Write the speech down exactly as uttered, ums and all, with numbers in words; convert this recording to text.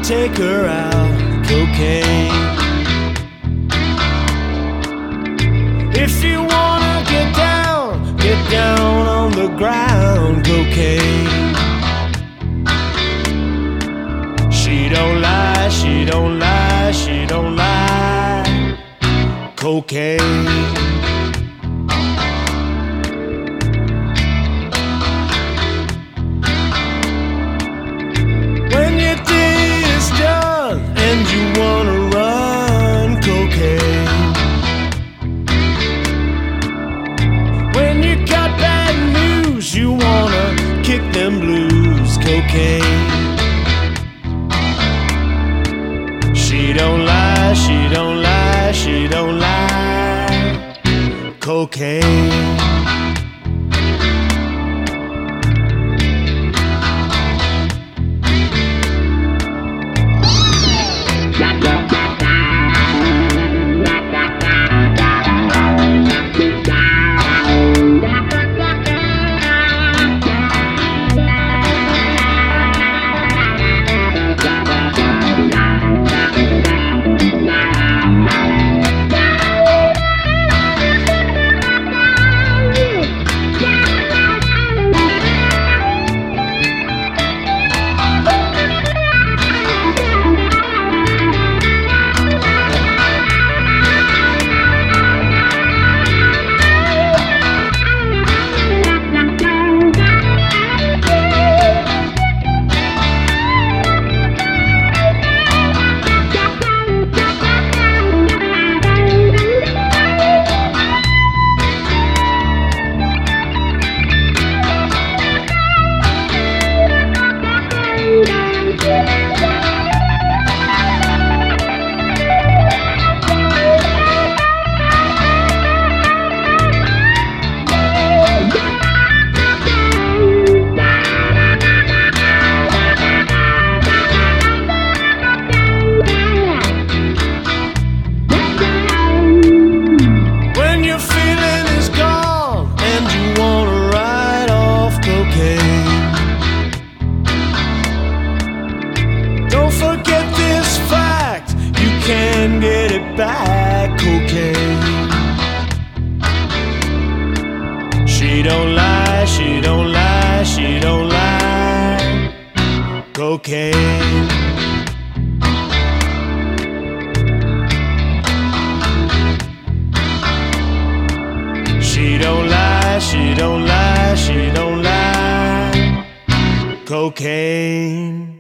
take her out, cocaine. If you wanna get down, get down on the ground, cocaine. She don't lie, she don't lie, she don't lie, cocaine. When your day is done and you wanna run, cocaine. When you got bad news, you wanna kick them blues, cocaine. She don't lie, she don't lie, she don't lie, cocaine. Don't forget this fact, you can get it back, cocaine. She don't lie, she don't lie, she don't lie, cocaine. She don't lie, she don't lie, she don't lie, cocaine.